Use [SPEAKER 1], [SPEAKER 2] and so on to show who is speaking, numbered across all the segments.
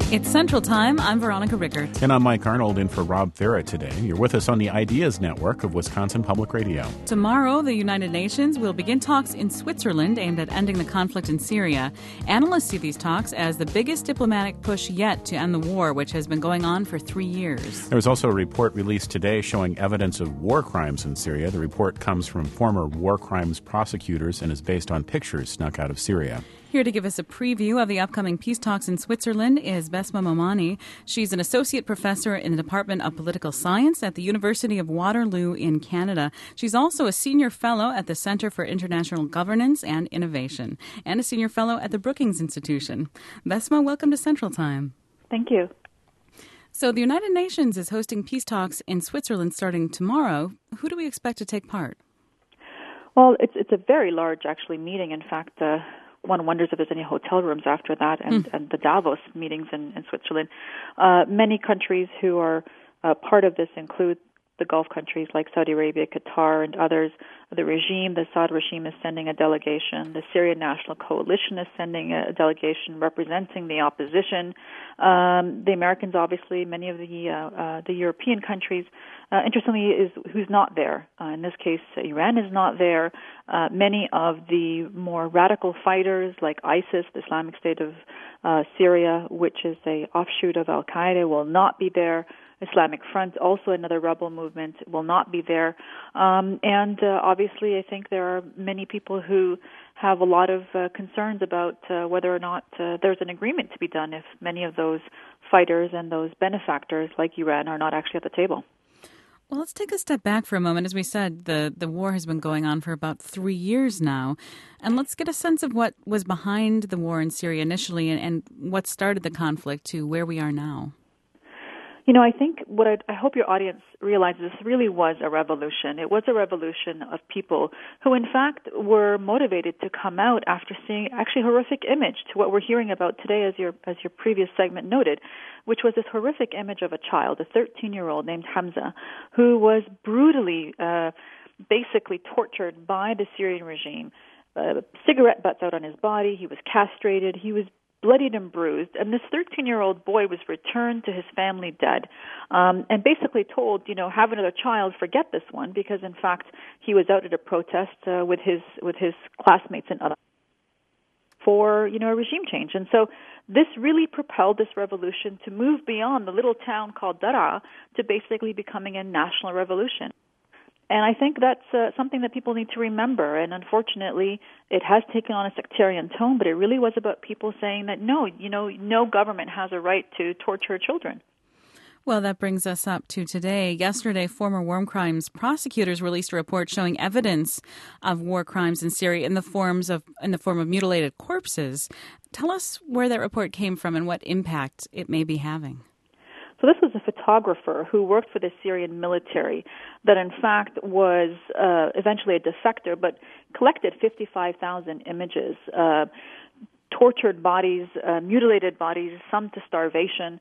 [SPEAKER 1] It's Central Time. I'm Veronica Rickert.
[SPEAKER 2] And I'm Mike Arnold in for Rob Ferret today. You're with us on the Ideas Network of Wisconsin Public Radio.
[SPEAKER 1] Tomorrow, the United Nations will begin talks in Switzerland aimed at ending the conflict in Syria. Analysts see these talks as the biggest diplomatic push yet to end the war, which has been going on for 3 years.
[SPEAKER 2] There was also a report released today showing evidence of war crimes in Syria. The report comes from former war crimes prosecutors and is based on pictures snuck out of Syria.
[SPEAKER 1] Here to give us a preview of the upcoming peace talks in Switzerland is Besma Momani. She's an associate professor in the Department of Political Science at the University of Waterloo in Canada. She's also a senior fellow at the Center for International Governance and Innovation and a senior fellow at the Brookings Institution. Besma, welcome to Central Time.
[SPEAKER 3] Thank you.
[SPEAKER 1] So the United Nations is hosting peace talks in Switzerland starting tomorrow. Who do we expect to take part?
[SPEAKER 3] Well, it's a very large, actually, meeting. In fact, one wonders if there's any hotel rooms after that, and the Davos meetings in Switzerland. Many countries who are part of this include the Gulf countries like Saudi Arabia, Qatar, and others. The Assad regime is sending a delegation. The Syrian National Coalition is sending a delegation representing the opposition. The Americans, obviously, many of the European countries. Interestingly, is who's not there. In this case, Iran is not there. Many of the more radical fighters, like ISIS, the Islamic State of Syria, which is a offshoot of Al Qaeda, will not be there. Islamic Front, also another rebel movement, will not be there. And obviously, I think there are many people who have a lot of concerns about whether or not there's an agreement to be done if many of those fighters and those benefactors, like Iran, are not actually at the table.
[SPEAKER 1] Well, let's take a step back for a moment. As we said, the war has been going on for about 3 years now. And let's get a sense of what was behind the war in Syria initially and what started the conflict to where we are now.
[SPEAKER 3] You know, I think what I hope your audience realizes this really was a revolution. It was a revolution of people who, in fact, were motivated to come out after seeing actually a horrific image to what we're hearing about today, as your previous segment noted, which was this horrific image of a child, a 13-year-old named Hamza, who was brutally, basically tortured by the Syrian regime. Cigarette butts out on his body. He was castrated. He was bloodied and bruised, and this 13-year-old boy was returned to his family dead, and basically told, have another child, forget this one, because in fact he was out at a protest with his classmates and others for a regime change. And so this really propelled this revolution to move beyond the little town called Daraa to basically becoming a national revolution. And I think that's something that people need to remember. And unfortunately, it has taken on a sectarian tone, but it really was about people saying that no government has a right to torture children.
[SPEAKER 1] Well, that brings us up to today. Yesterday, former war crimes prosecutors released a report showing evidence of war crimes in Syria in the form of mutilated corpses. Tell us where that report came from and what impact it may be having.
[SPEAKER 3] So this was a photographer who worked for the Syrian military that in fact was eventually a defector, but collected 55,000 images, tortured bodies, mutilated bodies, some to starvation.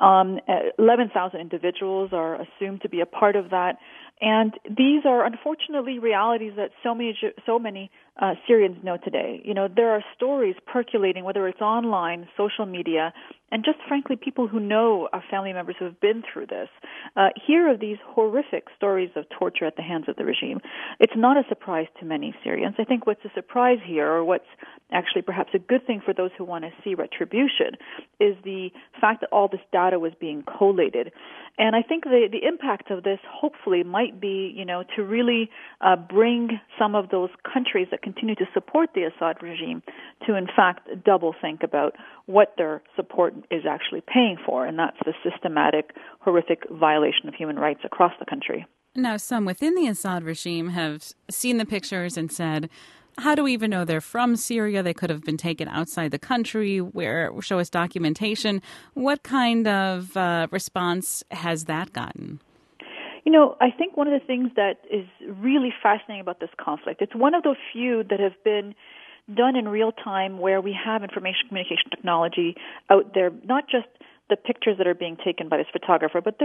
[SPEAKER 3] 11,000 individuals are assumed to be a part of that. And these are unfortunately realities that so many Syrians know today. There are stories percolating, whether it's online, social media, and just frankly people who know family members who have been through this. Hear of these horrific stories of torture at the hands of the regime. It's not a surprise to many Syrians. I think what's a surprise here, or what's actually perhaps a good thing for those who want to see retribution, is the fact that all this data was being collated. And I think the impact of this hopefully might be, to really bring some of those countries that continue to support the Assad regime to, in fact, double think about what their support is actually paying for, and that's the systematic, horrific violation of human rights across the country.
[SPEAKER 1] Now, some within the Assad regime have seen the pictures and said, how do we even know they're from Syria? They could have been taken outside the country. Show us documentation. What kind of response has that gotten?
[SPEAKER 3] I think one of the things that is really fascinating about this conflict, it's one of those few that have been done in real time where we have information communication technology out there, not just the pictures that are being taken by this photographer, but there's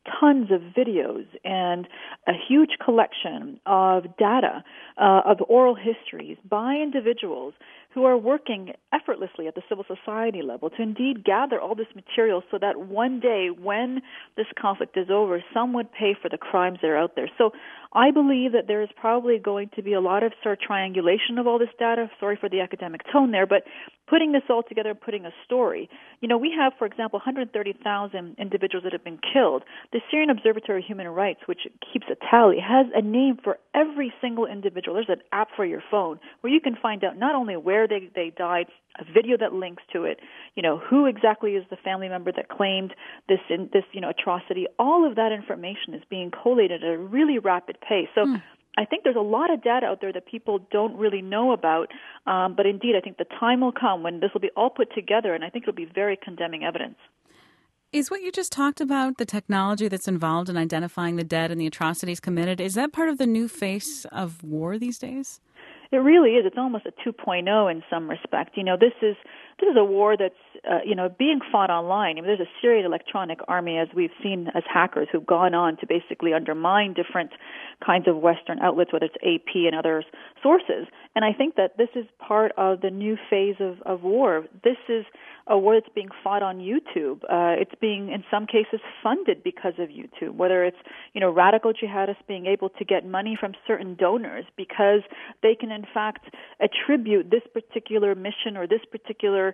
[SPEAKER 3] tons of videos and a huge collection of data, of oral histories by individuals who are working effortlessly at the civil society level to indeed gather all this material so that one day when this conflict is over, some would pay for the crimes that are out there. So I believe that there is probably going to be a lot of sort of triangulation of all this data. Sorry for the academic tone there, but putting this all together and putting a story. We have, for example, 130,000 individuals that have been killed. The Syrian Observatory of Human Rights, which keeps a tally, has a name for every single individual. There's an app for your phone where you can find out not only where they died, a video that links to it, who exactly is the family member that claimed this atrocity. All of that information is being collated at a really rapid pace. So I think there's a lot of data out there that people don't really know about, but indeed I think the time will come when this will be all put together, and I think it'll be very condemning evidence.
[SPEAKER 1] Is what you just talked about, the technology that's involved in identifying the dead and the atrocities committed, is that part of the new face of war these days?
[SPEAKER 3] It really is. It's almost a 2.0 in some respect. This is a war that's being fought online. There's a Syrian electronic army, as we've seen, as hackers who've gone on to basically undermine different kinds of Western outlets, whether it's AP and other sources. And I think that this is part of the new phase of war. This is a war that's being fought on YouTube. It's being, in some cases, funded because of YouTube, whether it's, radical jihadists being able to get money from certain donors because they can, in fact, attribute this particular mission or this particular,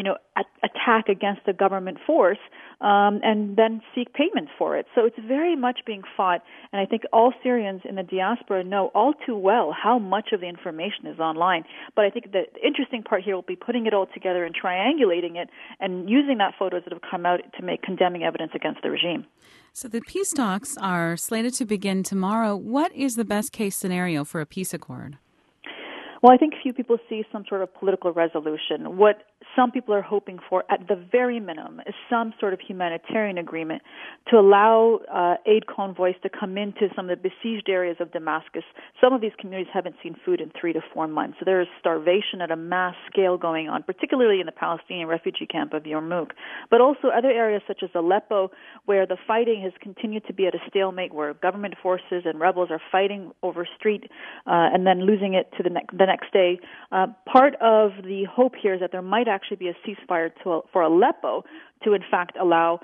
[SPEAKER 3] attack against a government force and then seek payments for it. So it's very much being fought, and I think all Syrians in the diaspora know all too well how much of the information is online. But I think the interesting part here will be putting it all together and triangulating it and using that photos that have come out to make condemning evidence against the regime.
[SPEAKER 1] So the peace talks are slated to begin tomorrow. What is the best case scenario for a peace accord?
[SPEAKER 3] Well, I think few people see some sort of political resolution. What some people are hoping for, at the very minimum, is some sort of humanitarian agreement to allow aid convoys to come into some of the besieged areas of Damascus. Some of these communities haven't seen food in 3 to 4 months. So there is starvation at a mass scale going on, particularly in the Palestinian refugee camp of Yarmouk, but also other areas such as Aleppo, where the fighting has continued to be at a stalemate, where government forces and rebels are fighting over street and then losing it to the next day. Part of the hope here is that there might actually be a ceasefire for Aleppo to, in fact, allow,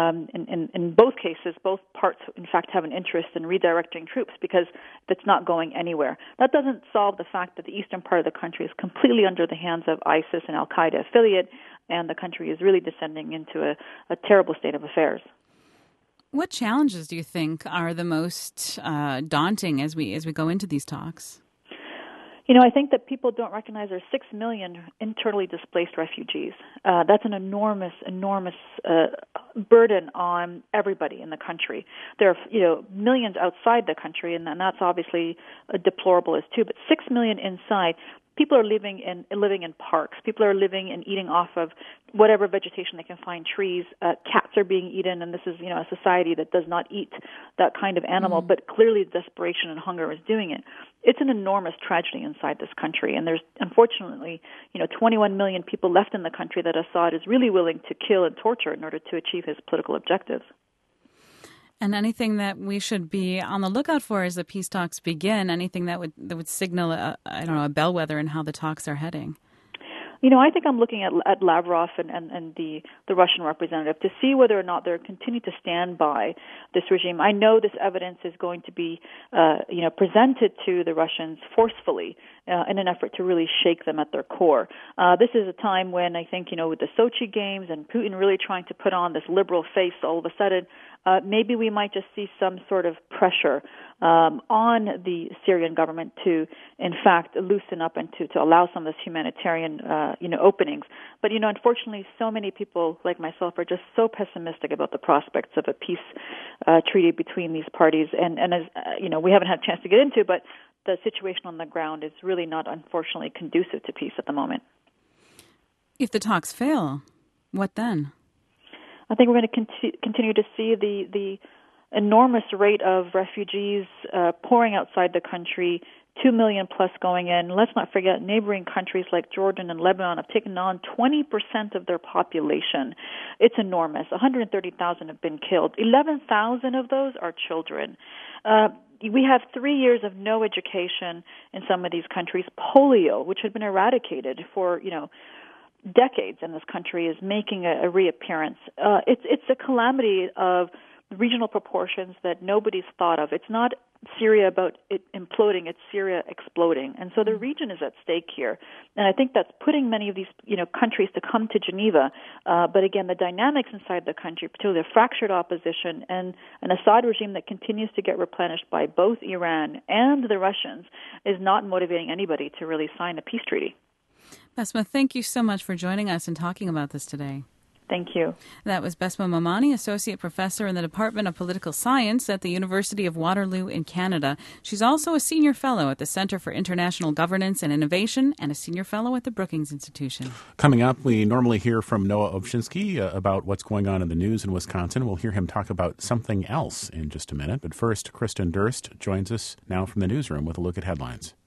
[SPEAKER 3] in both cases, both parts, in fact, have an interest in redirecting troops because that's not going anywhere. That doesn't solve the fact that the eastern part of the country is completely under the hands of ISIS and Al-Qaeda affiliate, and the country is really descending into a terrible state of affairs.
[SPEAKER 1] What challenges do you think are the most daunting as we go into these talks?
[SPEAKER 3] I think that people don't recognize there's 6 million internally displaced refugees. That's an enormous burden on everybody in the country. There are, millions outside the country, and that's obviously deplorable as too. But 6 million inside. People are living in parks. People are living and eating off of whatever vegetation they can find, trees. Cats are being eaten, and this is, a society that does not eat that kind of animal, but clearly desperation and hunger is doing it. It's an enormous tragedy inside this country, and there's, unfortunately, 21 million people left in the country that Assad is really willing to kill and torture in order to achieve his political objectives.
[SPEAKER 1] And anything that we should be on the lookout for as the peace talks begin, anything that would signal, a bellwether in how the talks are heading?
[SPEAKER 3] I think I'm looking at Lavrov and the Russian representative to see whether or not they're continuing to stand by this regime. I know this evidence is going to be, presented to the Russians forcefully in an effort to really shake them at their core. This is a time when I think, with the Sochi Games and Putin really trying to put on this liberal face all of a sudden, maybe we might just see some sort of pressure on the Syrian government to, in fact, loosen up and to allow some of this humanitarian, openings. But, unfortunately, so many people like myself are just so pessimistic about the prospects of a peace treaty between these parties. And as, we haven't had a chance to get into, but the situation on the ground is really not, unfortunately, conducive to peace at the moment.
[SPEAKER 1] If the talks fail, what then?
[SPEAKER 3] I think we're going to continue to see the enormous rate of refugees pouring outside the country 2 million plus going in. Let's not forget neighboring countries like Jordan and Lebanon have taken on 20% of their population. It's enormous. 130,000 have been killed. 11,000 of those are children. We have 3 years of no education in some of these countries. Polio, which had been eradicated for, decades in this country, is making a reappearance. It's a calamity of regional proportions that nobody's thought of. It's not Syria about it imploding, it's Syria exploding. And so the region is at stake here. And I think that's putting many of these, countries to come to Geneva. But again, the dynamics inside the country, particularly the fractured opposition and an Assad regime that continues to get replenished by both Iran and the Russians, is not motivating anybody to really sign a peace treaty.
[SPEAKER 1] Besma, thank you so much for joining us and talking about this today.
[SPEAKER 3] Thank you.
[SPEAKER 1] That was Besma Momani, Associate Professor in the Department of Political Science at the University of Waterloo in Canada. She's also a Senior Fellow at the Center for International Governance and Innovation and a Senior Fellow at the Brookings Institution.
[SPEAKER 2] Coming up, we normally hear from Noah Ovchinsky about what's going on in the news in Wisconsin. We'll hear him talk about something else in just a minute. But first, Kristen Durst joins us now from the newsroom with a look at headlines.